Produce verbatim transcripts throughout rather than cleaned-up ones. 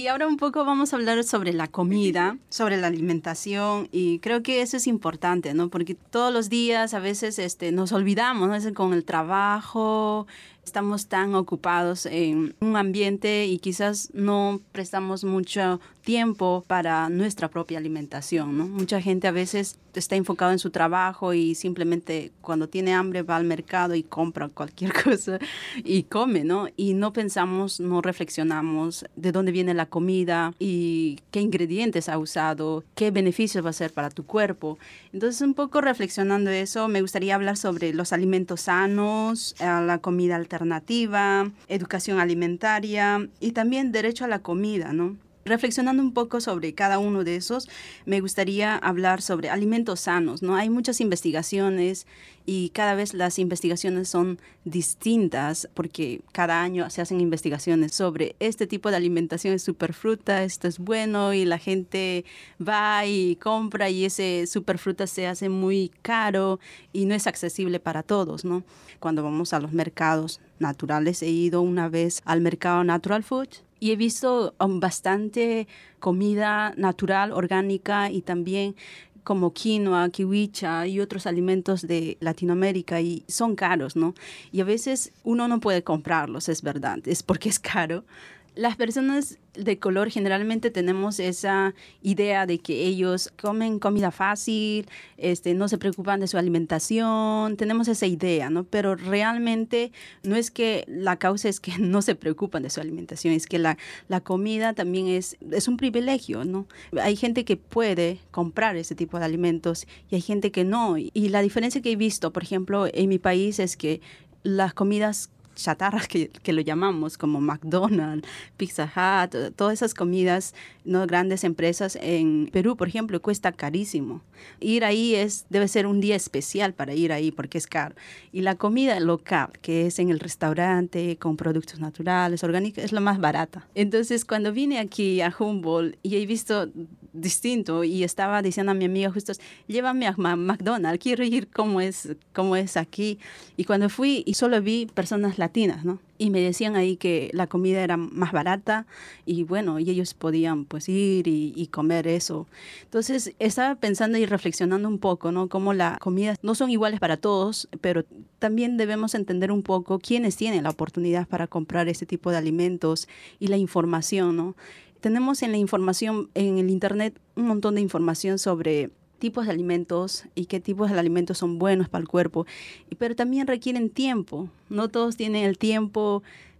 Y ahora un poco vamos a hablar sobre la comida, sobre la alimentación, y creo que eso es importante, ¿no? Porque todos los días a veces este, nos olvidamos, ¿no? A veces con el trabajo, estamos tan ocupados en un ambiente y quizás no prestamos mucho tiempo para nuestra propia alimentación, ¿no? Mucha gente a veces está enfocado en su trabajo y simplemente cuando tiene hambre va al mercado y compra cualquier cosa y come, ¿no? Y no pensamos, no reflexionamos de dónde viene la comida y qué ingredientes ha usado, qué beneficios va a ser para tu cuerpo. Entonces, un poco reflexionando eso, me gustaría hablar sobre los alimentos sanos, la comida alternativa, educación alimentaria y también derecho a la comida, ¿no? Reflexionando un poco sobre cada uno de esos, me gustaría hablar sobre alimentos sanos, ¿no? Hay muchas investigaciones y cada vez las investigaciones son distintas porque cada año se hacen investigaciones sobre este tipo de alimentación es superfruta, esto es bueno y la gente va y compra y ese superfruta se hace muy caro y no es accesible para todos, ¿no? Cuando vamos a los mercados naturales, he ido una vez al mercado Natural Food y he visto um, bastante comida natural, orgánica y también como quinoa, kiwicha y otros alimentos de Latinoamérica y son caros, ¿no? Y a veces uno no puede comprarlos, es verdad, es porque es caro. Las personas de color generalmente tenemos esa idea de que ellos comen comida fácil, este, no se preocupan de su alimentación, tenemos esa idea, ¿no? Pero realmente no es que la causa es que no se preocupan de su alimentación, es que la, la comida también es, es un privilegio, ¿no? Hay gente que puede comprar ese tipo de alimentos y hay gente que no. Y la diferencia que he visto, por ejemplo, en mi país es que las comidas chatarras que, que lo llamamos, como McDonald's, Pizza Hut, todas esas comidas, no grandes empresas en Perú, por ejemplo, cuesta carísimo. Ir ahí es, debe ser un día especial para ir ahí porque es caro. Y la comida local, que es en el restaurante, con productos naturales, orgánicos, es lo más barata. Entonces, cuando vine aquí a Humboldt y he visto distinto y estaba diciendo a mi amiga justo, llévame a McDonald's, quiero ir cómo es, cómo es aquí. Y cuando fui y solo vi personas latinas, ¿no? Y me decían ahí que la comida era más barata y bueno, y ellos podían pues ir y, y comer eso. Entonces estaba pensando y reflexionando un poco, ¿no? Cómo las comidas no son iguales para todos, pero también debemos entender un poco quiénes tienen la oportunidad para comprar ese tipo de alimentos y la información, ¿no? Tenemos en la información, en el internet, un montón de información sobre tipos de alimentos y qué tipos de alimentos son buenos para el cuerpo, pero también requieren tiempo. No todos tienen el tiempo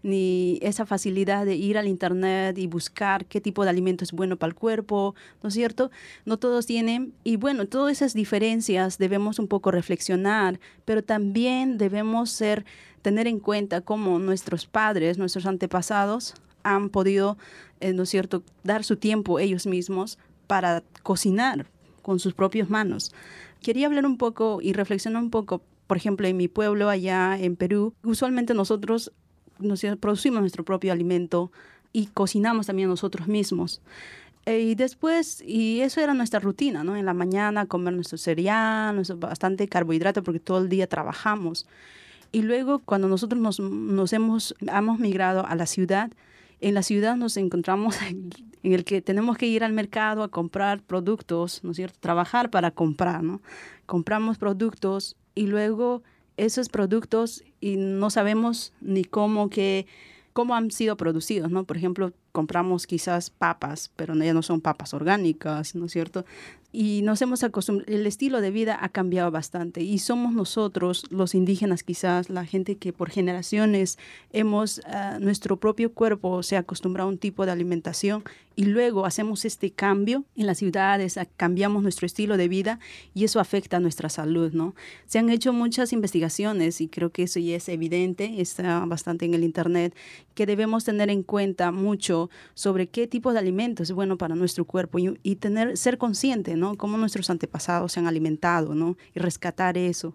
ni esa facilidad de ir al internet y buscar qué tipo de alimento es bueno para el cuerpo, ¿no es cierto? No todos tienen, y bueno, todas esas diferencias debemos un poco reflexionar, pero también debemos ser, tener en cuenta cómo nuestros padres, nuestros antepasados han podido, eh, ¿no es cierto?, dar su tiempo ellos mismos para cocinar con sus propias manos. Quería hablar un poco y reflexionar un poco, por ejemplo, en mi pueblo allá en Perú, usualmente nosotros nos producimos nuestro propio alimento y cocinamos también nosotros mismos. E, y después, y eso era nuestra rutina, ¿no? En la mañana comer nuestro cereal, nuestro, bastante carbohidrato porque todo el día trabajamos. Y luego cuando nosotros nos, nos hemos, hemos migrado a la ciudad, en la ciudad nos encontramos en, en el que tenemos que ir al mercado a comprar productos, ¿no es cierto? Trabajar para comprar, ¿no? Compramos productos y luego esos productos y no sabemos ni cómo que cómo han sido producidos, ¿no? Por ejemplo, compramos quizás papas, pero ya no son papas orgánicas, ¿no es cierto? Y nos hemos acostumbrado, el estilo de vida ha cambiado bastante y somos nosotros, los indígenas quizás, la gente que por generaciones hemos, uh, nuestro propio cuerpo se ha acostumbrado a un tipo de alimentación y luego hacemos este cambio en las ciudades, cambiamos nuestro estilo de vida y eso afecta a nuestra salud, ¿no? Se han hecho muchas investigaciones y creo que eso ya es evidente, está bastante en el internet, que debemos tener en cuenta mucho sobre qué tipo de alimentos es bueno para nuestro cuerpo y, y tener, ser consciente, ¿no? Cómo nuestros antepasados se han alimentado, ¿no? Y rescatar eso.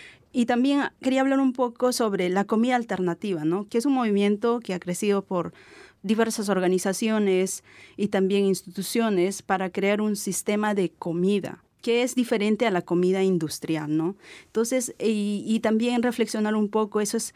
Y también quería hablar un poco sobre la comida alternativa, ¿no? Que es un movimiento que ha crecido por diversas organizaciones y también instituciones para crear un sistema de comida que es diferente a la comida industrial, ¿no? Entonces, y, y también reflexionar un poco, eso es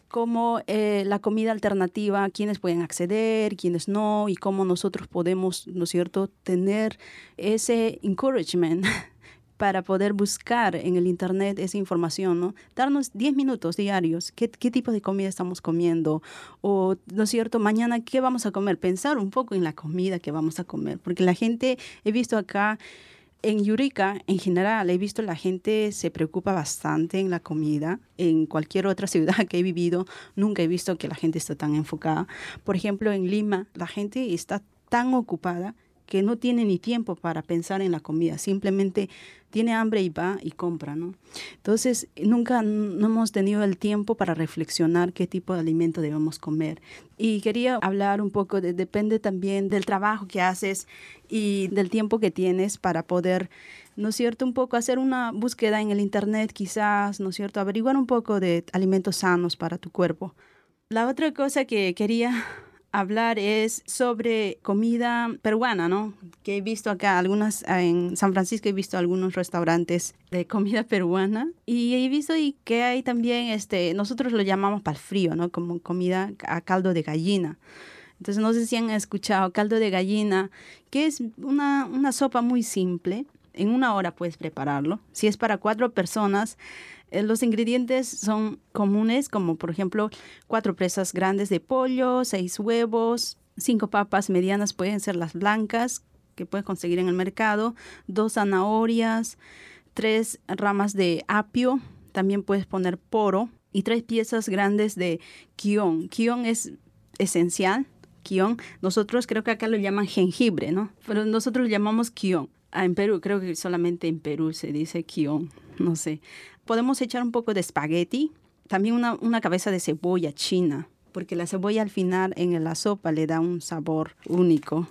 cómo eh, la comida alternativa, quiénes pueden acceder, quiénes no, y cómo nosotros podemos, ¿no es cierto?, tener ese encouragement para poder buscar en el internet esa información, ¿no? Darnos diez minutos diarios, ¿qué, qué tipo de comida estamos comiendo? O, ¿no es cierto?, mañana, ¿qué vamos a comer? Pensar un poco en la comida que vamos a comer, porque la gente, he visto acá, en Yurica, en general, he visto la gente se preocupa bastante en la comida. En cualquier otra ciudad que he vivido, nunca he visto que la gente esté tan enfocada. Por ejemplo, en Lima, la gente está tan ocupada que no tiene ni tiempo para pensar en la comida. Simplemente tiene hambre y va y compra, ¿no? Entonces, nunca no hemos tenido el tiempo para reflexionar qué tipo de alimento debemos comer. Y quería hablar un poco, de, depende también del trabajo que haces y del tiempo que tienes para poder, ¿no es cierto?, un poco hacer una búsqueda en el internet quizás, ¿no es cierto?, averiguar un poco de alimentos sanos para tu cuerpo. La otra cosa que quería hablar es sobre comida peruana, ¿no? Que he visto acá algunas, en San Francisco he visto algunos restaurantes de comida peruana y he visto y que hay también, este, nosotros lo llamamos pal frío, ¿no? Como comida a caldo de gallina. Entonces, no sé si han escuchado caldo de gallina, que es una, una sopa muy simple. En una hora puedes prepararlo. Si es para cuatro personas, eh, los ingredientes son comunes, como por ejemplo, cuatro presas grandes de pollo, seis huevos, cinco papas medianas, pueden ser las blancas, que puedes conseguir en el mercado, dos zanahorias, tres ramas de apio, también puedes poner poro, y tres piezas grandes de kion. Kion es esencial, kion. Nosotros creo que acá lo llaman jengibre, ¿no? Pero nosotros lo llamamos kion. Ah, en Perú, creo que solamente en Perú se dice kion, no sé. Podemos echar un poco de espagueti, también una, una cabeza de cebolla china, porque la cebolla al final en la sopa le da un sabor único.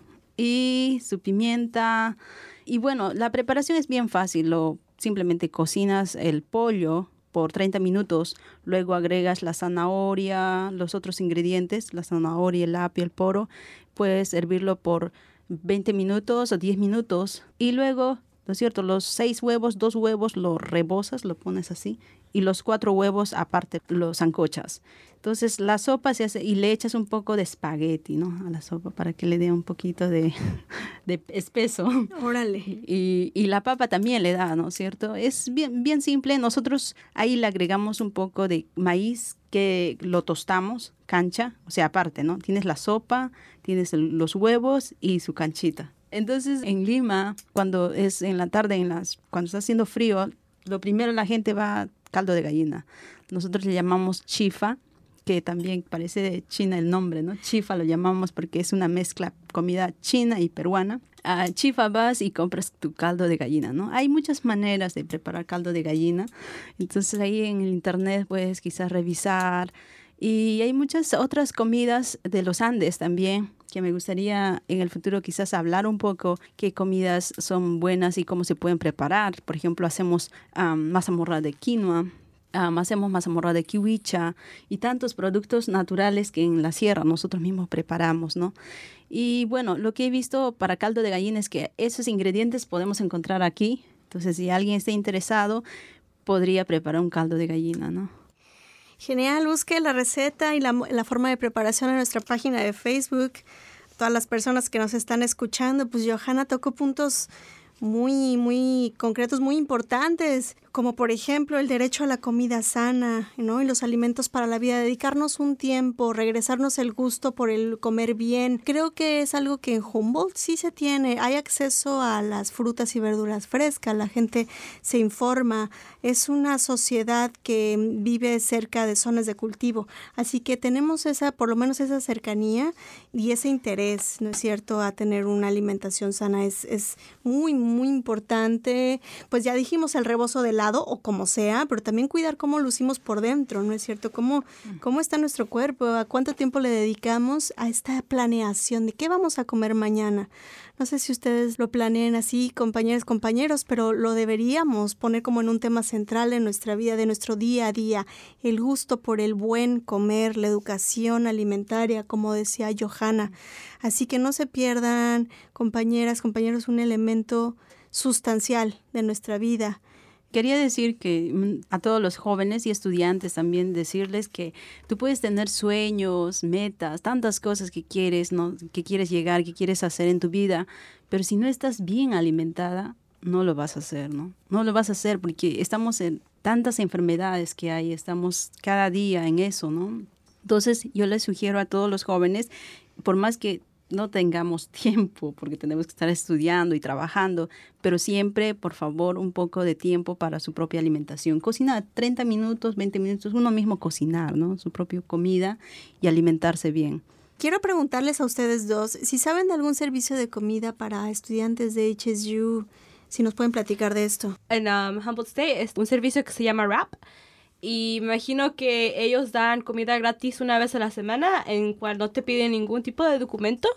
Y su pimienta. Y bueno, la preparación es bien fácil. Lo, simplemente cocinas el pollo por treinta minutos, luego agregas la zanahoria, los otros ingredientes, la zanahoria, el apio, el poro. Puedes hervirlo por veinte minutos o diez minutos y luego, ¿no es cierto?, los seis huevos, dos huevos los rebozas, lo pones así, y los cuatro huevos aparte los sancochas. Entonces la sopa se hace y le echas un poco de espagueti, ¿no?, a la sopa para que le dé un poquito de, de espeso. Órale. Y, y la papa también le da, ¿no es cierto? Es bien, bien simple. Nosotros ahí le agregamos un poco de maíz que lo tostamos, cancha, o sea, aparte, ¿no? Tienes la sopa, tienes el, los huevos y su canchita. Entonces, en Lima, cuando es en la tarde, en las, cuando está haciendo frío, lo primero la gente va a caldo de gallina. Nosotros le llamamos chifa, que también parece de China el nombre, ¿no? Chifa lo llamamos porque es una mezcla comida china y peruana. A Chifa vas y compras tu caldo de gallina, ¿no? Hay muchas maneras de preparar caldo de gallina. Entonces ahí en el internet puedes quizás revisar. Y hay muchas otras comidas de los Andes también, que me gustaría en el futuro quizás hablar un poco qué comidas son buenas y cómo se pueden preparar. Por ejemplo, hacemos um, mazamorra de quinoa, um, hacemos mazamorra de kiwicha y tantos productos naturales que en la sierra nosotros mismos preparamos, ¿no? Y bueno, lo que he visto para caldo de gallina es que esos ingredientes podemos encontrar aquí. Entonces, si alguien está interesado, podría preparar un caldo de gallina, ¿no? Genial, busque la receta y la, la forma de preparación en nuestra página de Facebook. Todas las personas que nos están escuchando, pues Johanna tocó puntos muy, muy concretos, muy importantes, como por ejemplo el derecho a la comida sana, ¿no? Y los alimentos para la vida, dedicarnos un tiempo, regresarnos el gusto por el comer bien. Creo que es algo que en Humboldt sí se tiene, hay acceso a las frutas y verduras frescas, la gente se informa, es una sociedad que vive cerca de zonas de cultivo, así que tenemos esa, por lo menos esa cercanía y ese interés, ¿no es cierto?, a tener una alimentación sana, es, es muy, muy importante. Pues ya dijimos el rebozo de helado o como sea, pero también cuidar cómo lucimos por dentro, ¿no es cierto? Cómo, cómo está nuestro cuerpo, a cuánto tiempo le dedicamos a esta planeación de qué vamos a comer mañana. No sé si ustedes lo planeen así, compañeras, compañeros, pero lo deberíamos poner como en un tema central en nuestra vida, de nuestro día a día, el gusto por el buen comer, la educación alimentaria, como decía Johanna. Así que no se pierdan, compañeras, compañeros, un elemento sustancial de nuestra vida. Quería decir que mm, a todos los jóvenes y estudiantes también decirles que tú puedes tener sueños, metas, tantas cosas que quieres, ¿no? Que quieres llegar, que quieres hacer en tu vida, pero si no estás bien alimentada, no lo vas a hacer, ¿no? No lo vas a hacer porque estamos en tantas enfermedades que hay, estamos cada día en eso, ¿no? Entonces, yo les sugiero a todos los jóvenes, por más que no tengamos tiempo, porque tenemos que estar estudiando y trabajando, pero siempre, por favor, un poco de tiempo para su propia alimentación. Cocinar treinta minutos, veinte minutos, uno mismo cocinar, ¿no? Su propia comida y alimentarse bien. Quiero preguntarles a ustedes dos si saben de algún servicio de comida para estudiantes de H S U, si nos pueden platicar de esto. En um, Humboldt State es un servicio que se llama R A P. Y me imagino que ellos dan comida gratis una vez a la semana en cual no te piden ningún tipo de documento.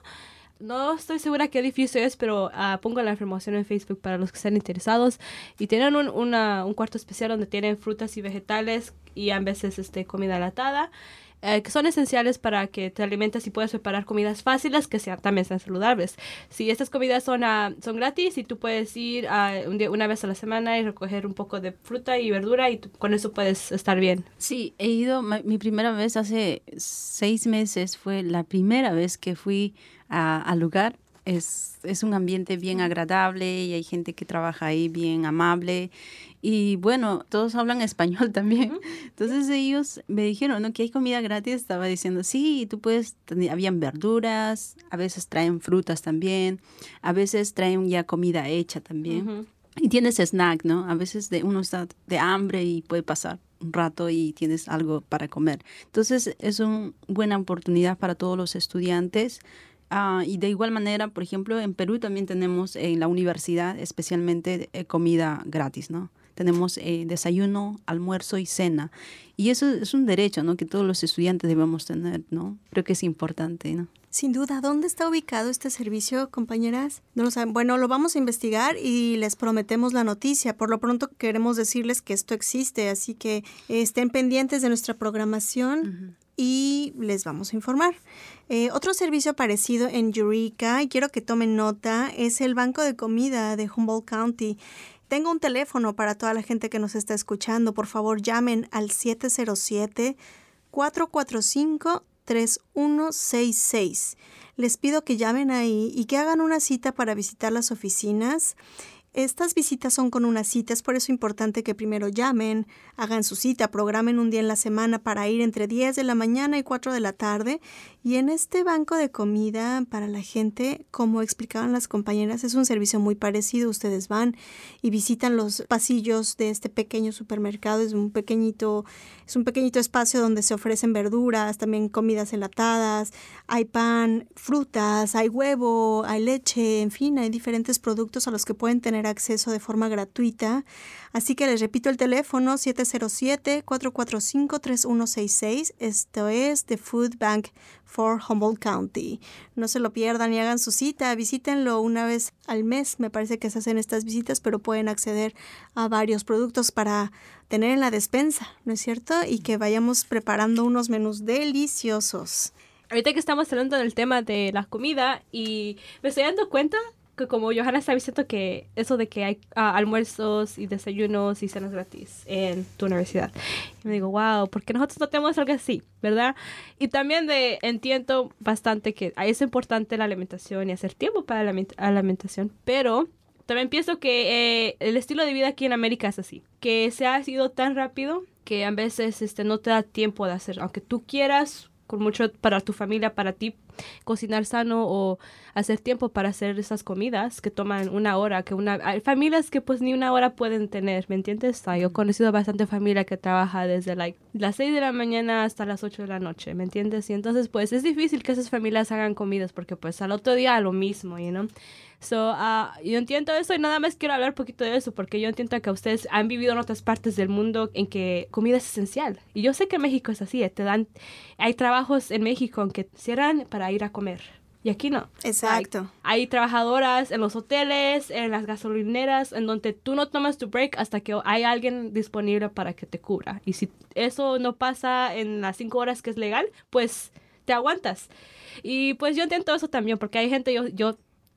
No estoy segura qué edificio es, pero uh, pongo la información en Facebook para los que estén interesados. Y tienen un, una, un cuarto especial donde tienen frutas y vegetales y a veces este, comida enlatada. Eh, que son esenciales para que te alimentes y puedas preparar comidas fáciles que sean, también sean saludables. Si estas comidas son, uh, son gratis y tú puedes ir uh, un día, una vez a la semana y recoger un poco de fruta y verdura y tú, con eso puedes estar bien. Sí, he ido, mi primera vez hace seis meses fue la primera vez que fui a, al lugar. Es, es un ambiente bien agradable y hay gente que trabaja ahí bien amable. Y bueno, todos hablan español también. Uh-huh. Entonces ellos me dijeron, ¿no?, que hay comida gratis. Estaba diciendo, sí, tú puedes, habían verduras, a veces traen frutas también, a veces traen ya comida hecha también. Uh-huh. Y tienes snack, ¿no? A veces de, uno está de hambre y puede pasar un rato y tienes algo para comer. Entonces es una buena oportunidad para todos los estudiantes. Uh, y de igual manera, por ejemplo, en Perú también tenemos en la universidad especialmente eh, comida gratis, ¿no? Tenemos eh, desayuno, almuerzo y cena. Y eso es un derecho, ¿no?, que todos los estudiantes debemos tener, ¿no? Creo que es importante, ¿no? Sin duda. ¿Dónde está ubicado este servicio, compañeras? No lo saben. Bueno, lo vamos a investigar y les prometemos la noticia. Por lo pronto queremos decirles que esto existe, así que eh, estén pendientes de nuestra programación. Uh-huh. Y les vamos a informar. Eh, otro servicio parecido en Eureka, y quiero que tomen nota, es el Banco de Comida de Humboldt County. Tengo un teléfono para toda la gente que nos está escuchando. Por favor, llamen al siete cero siete, cuatro cuatro cinco, tres uno seis seis. Les pido que llamen ahí y que hagan una cita para visitar las oficinas. Estas visitas son con una cita, es por eso importante que primero llamen, hagan su cita, programen un día en la semana para ir entre diez de la mañana y cuatro de la tarde. Y en este banco de comida para la gente, como explicaban las compañeras, es un servicio muy parecido. Ustedes van y visitan los pasillos de este pequeño supermercado. Es un pequeñito, es un pequeñito espacio donde se ofrecen verduras, también comidas enlatadas, hay pan, frutas, hay huevo, hay leche, en fin, hay diferentes productos a los que pueden tener acceso de forma gratuita. Así que les repito el teléfono siete cero siete, cuatro cuatro cinco, tres uno seis seis. Esto es The Food Bank for Humboldt County. No se lo pierdan y hagan su cita. Visítenlo una vez al mes. Me parece que se hacen estas visitas, pero pueden acceder a varios productos para tener en la despensa, ¿no es cierto? Y que vayamos preparando unos menús deliciosos. Ahorita que estamos hablando del tema de la comida y me estoy dando cuenta que como Johanna está diciendo que eso de que hay uh, almuerzos y desayunos y cenas gratis en tu universidad. Y me digo, wow, ¿por qué nosotros no tenemos algo así? ¿Verdad? Y también de, entiendo bastante que es importante la alimentación y hacer tiempo para la alimentación, pero también pienso que eh, el estilo de vida aquí en América es así, que se ha sido tan rápido que a veces este, no te da tiempo de hacer, aunque tú quieras, con mucho para tu familia, para ti, cocinar sano o hacer tiempo para hacer esas comidas que toman una hora, que una hay familias que pues ni una hora pueden tener, ¿me entiendes? Yo he conocido bastante familia que trabaja desde like, las seis de la mañana hasta las ocho de la noche, ¿me entiendes? Y entonces pues es difícil que esas familias hagan comidas porque pues al otro día lo mismo, you know? So, uh, yo entiendo eso y nada más quiero hablar un poquito de eso porque yo entiendo que ustedes han vivido en otras partes del mundo en que comida es esencial. Y yo sé que México es así, te dan, hay trabajos en México en que cierran para ir a comer. Y aquí no. Exacto. Hay, hay trabajadoras en los hoteles, en las gasolineras, en donde tú no tomas tu break hasta que hay alguien disponible para que te cubra. Y si eso no pasa en las cinco horas que es legal, pues te aguantas. Y pues yo entiendo eso también porque hay gente, yo... yo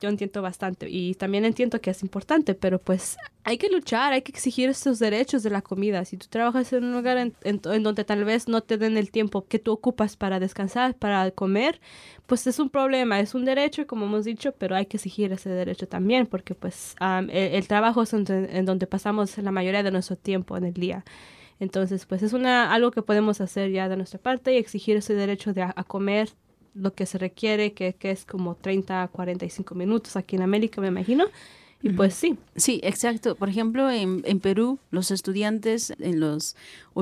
yo entiendo bastante y también entiendo que es importante, pero pues hay que luchar, hay que exigir estos derechos de la comida. Si tú trabajas en un lugar en, en, en donde tal vez no te den el tiempo que tú ocupas para descansar, para comer, pues es un problema, es un derecho, como hemos dicho, pero hay que exigir ese derecho también, porque pues um, el, el trabajo es en, en donde pasamos la mayoría de nuestro tiempo en el día. Entonces, pues es una algo que podemos hacer ya de nuestra parte y exigir ese derecho de a, a comer lo que se requiere, que, que es como treinta a cuarenta y cinco minutos aquí en América, me imagino. Y pues sí. Sí, exacto. Por ejemplo, en, en Perú, los estudiantes en los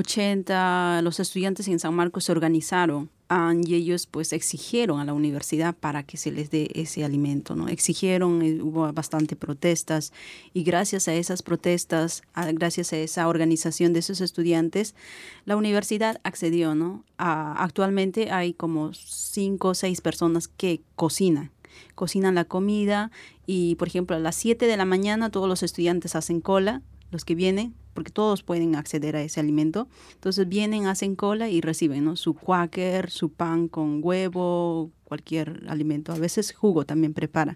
ochenta, los estudiantes en San Marcos se organizaron um, y ellos pues exigieron a la universidad para que se les dé ese alimento, ¿no? Exigieron, eh, hubo bastante protestas y gracias a esas protestas, a, gracias a esa organización de esos estudiantes, la universidad accedió, ¿no? A, actualmente hay como cinco o seis personas que cocinan. Cocinan la comida y, por ejemplo, a las siete de la mañana todos los estudiantes hacen cola, los que vienen, porque todos pueden acceder a ese alimento. Entonces vienen, hacen cola y reciben, ¿no? Su quaker, su pan con huevo, cualquier alimento. A veces jugo también preparan.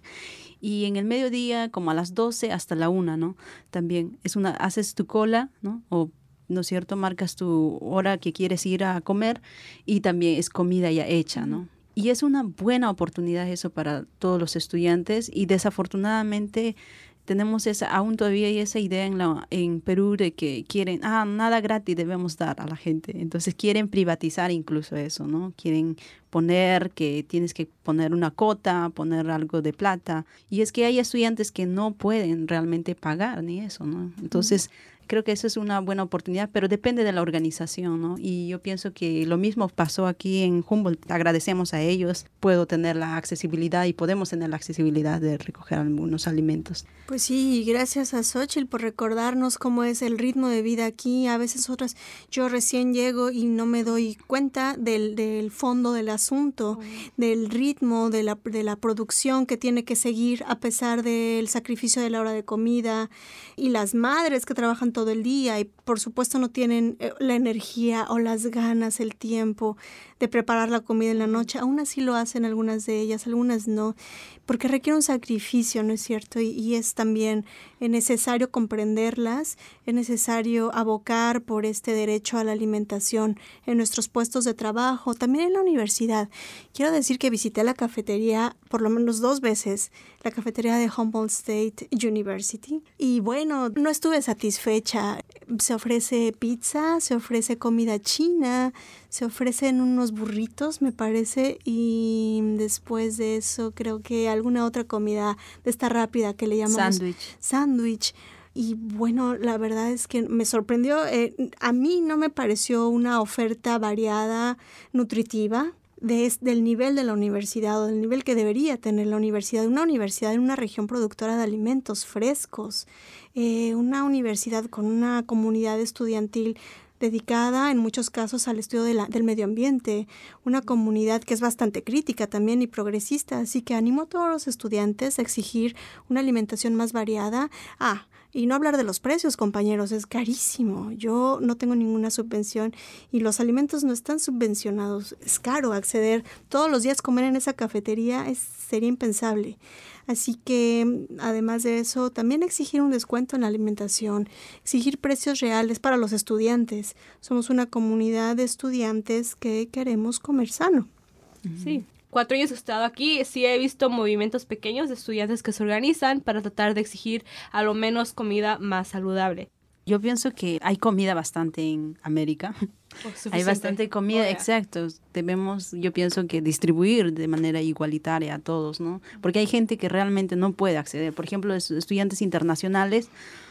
Y en el mediodía, como a las doce hasta la una, ¿no? También es una, haces tu cola, ¿no? O ¿no es cierto? Marcas tu hora que quieres ir a comer y también es comida ya hecha, ¿no? Y es una buena oportunidad eso para todos los estudiantes y desafortunadamente tenemos esa, aún todavía hay esa idea en, la, en Perú de que quieren, ah, nada gratis debemos dar a la gente. Entonces quieren privatizar incluso eso, ¿no? Quieren poner que tienes que poner una cota, poner algo de plata. Y es que hay estudiantes que no pueden realmente pagar ni eso, ¿no? Entonces, mm. creo que eso es una buena oportunidad, pero depende de la organización, ¿no? Y yo pienso que lo mismo pasó aquí en Humboldt. Agradecemos a ellos. Puedo tener la accesibilidad y podemos tener la accesibilidad de recoger algunos alimentos. Pues sí, gracias a Xochitl por recordarnos cómo es el ritmo de vida aquí. A veces otras, yo recién llego y no me doy cuenta del, del fondo del asunto, oh. del ritmo, de la, de la producción que tiene que seguir a pesar del sacrificio de la hora de comida y las madres que trabajan todo el día y por supuesto no tienen la energía o las ganas, el tiempo de preparar la comida en la noche. Aún así lo hacen algunas de ellas, algunas no, porque requiere un sacrificio, ¿no es cierto? Y, y es también necesario comprenderlas, es necesario abocar por este derecho a la alimentación en nuestros puestos de trabajo, también en la universidad. Quiero decir que visité la cafetería por lo menos dos veces, la cafetería de Humboldt State University, y bueno, no estuve satisfecha. Se ofrece pizza, se ofrece comida china, se ofrecen unos burritos, me parece, y después de eso creo que alguna otra comida de esta rápida que le llamamos sándwich. Sándwich. Y bueno, la verdad es que me sorprendió. Eh, a mí no me pareció una oferta variada, nutritiva, de, del nivel de la universidad o del nivel que debería tener la universidad. Una universidad en una región productora de alimentos frescos, eh, una universidad con una comunidad estudiantil dedicada en muchos casos al estudio de la, del medio ambiente, una comunidad que es bastante crítica también y progresista, así que animo a todos los estudiantes a exigir una alimentación más variada. Ah, y no hablar de los precios, compañeros, es carísimo. Yo no tengo ninguna subvención y los alimentos no están subvencionados. Es caro acceder. Todos los días comer en esa cafetería es, sería impensable. Así que, además de eso, también exigir un descuento en la alimentación, exigir precios reales para los estudiantes. Somos una comunidad de estudiantes que queremos comer sano. Sí. Cuatro años he estado aquí, sí he visto movimientos pequeños de estudiantes que se organizan para tratar de exigir a lo menos comida más saludable. Yo pienso que hay comida bastante en América. Oh, hay bastante comida, oh, yeah. exacto. Debemos, yo pienso que distribuir de manera igualitaria a todos, ¿no? Porque hay gente que realmente no puede acceder. Por ejemplo, los estudiantes internacionales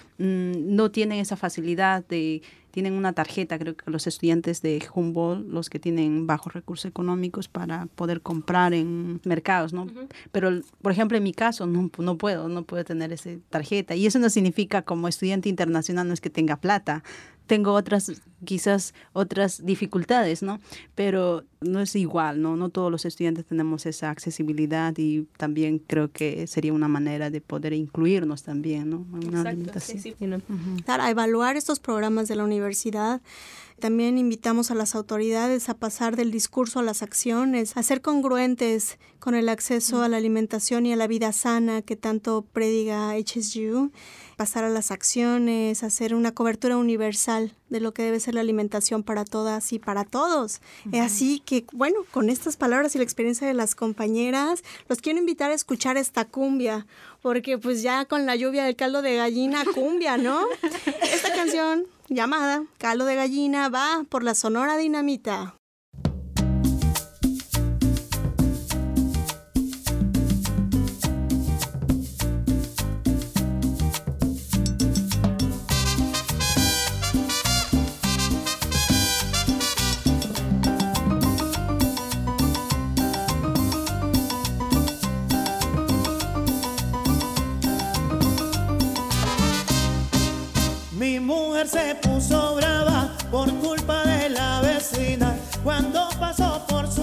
mmm, no tienen esa facilidad de... Tienen una tarjeta, creo que los estudiantes de Humboldt, los que tienen bajos recursos económicos para poder comprar en mercados, ¿no? Uh-huh. Pero, por ejemplo, en mi caso, no, no puedo, no puedo tener esa tarjeta. Y eso no significa como estudiante internacional no es que tenga plata. Tengo otras, quizás otras dificultades, ¿no? Pero no es igual, ¿no? No todos los estudiantes tenemos esa accesibilidad y también creo que sería una manera de poder incluirnos también, ¿no? Una Exacto, alimentación. sí, sí. Uh-huh. Claro, a evaluar estos programas de la universidad también invitamos a las autoridades a pasar del discurso a las acciones, a ser congruentes con el acceso a la alimentación y a la vida sana que tanto prediga H S U, pasar a las acciones, hacer una cobertura universal de lo que debe ser la alimentación para todas y para todos. Uh-huh. Así que, bueno, con estas palabras y la experiencia de las compañeras, los quiero invitar a escuchar esta cumbia, porque pues ya con la lluvia del caldo de gallina, cumbia, ¿no? Esta canción llamada Caldo de Gallina va por la Sonora Dinamita. Mi mujer se puso brava por culpa de la vecina cuando pasó por su